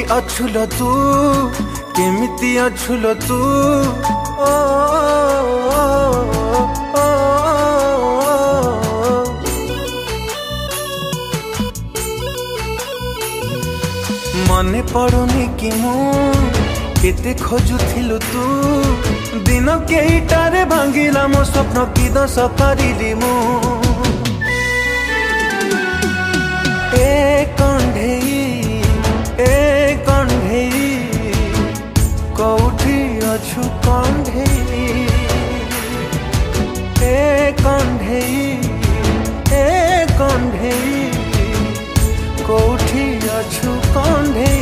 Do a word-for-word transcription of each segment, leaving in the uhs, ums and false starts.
अछुलो तू केमिति अछुलो तू ओ, ओ, ओ, ओ, मने पड़ुनी कि मु केते खोजुथिलु तू दिन केइटारे भांगिला मो स्वप्न कि दस करिली मु ए कंढेई ए कंढेई कौठी अछु कंढेई ए कंढेई ए कंढेई कौठी अछु कंढेई।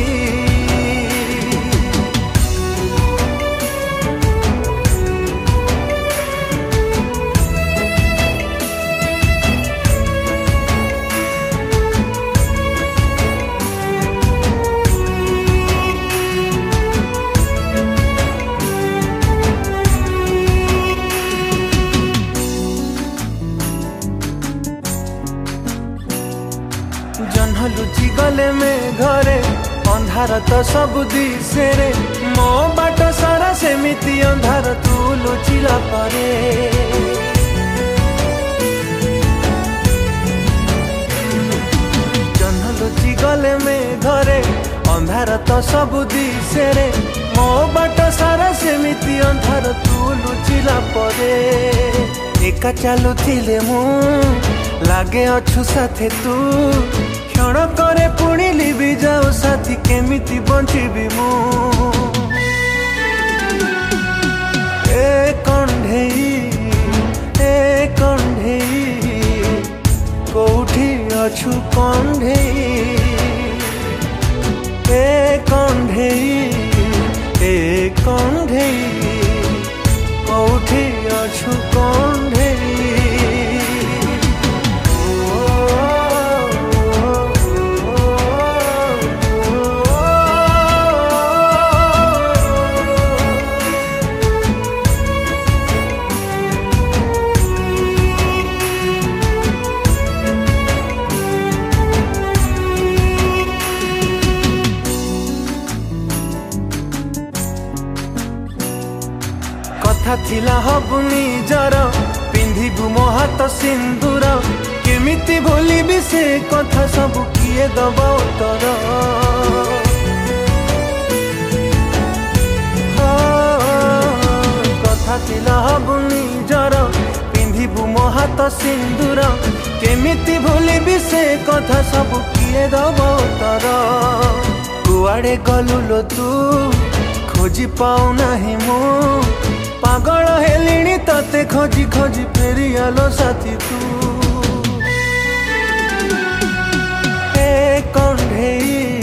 लुचि गले में घरे अंधार तो सब दिशे रे मो बाट सारा सेमिति अंधार तू लुचिला परे जन्ह लुचि गले में घरे अंधार तो सब दिशे रे मो बाट सारा सेमिति अंधार तू लुचिला परे एका चालू थिले मु लागे अछु साथे तू क्षण करे पुणी लिबि जाओ साथी केमिति बंचिबि मु ए कंढेई ए कंढेई कौठी अछु कंढेई ए कंढेई ए कंढेई कौठी अछु कंढेई। कथा थिला हबुनी जर पिंधिबु मो हाथ सिंदूर केमिति भूलिबि से कथा सब किए दब उत्तर कथा थिला हबुनी जर पिंधिबु मो हाथ सिंदूर केमिति भूलिबि से कथा सब किए दब उत्तर कुआड़े गलु लो तू खोजी पाऊ नाही मु पागल हेलिणी तते खोजी खोजी फेरी आलो साथी तू ए कंढेई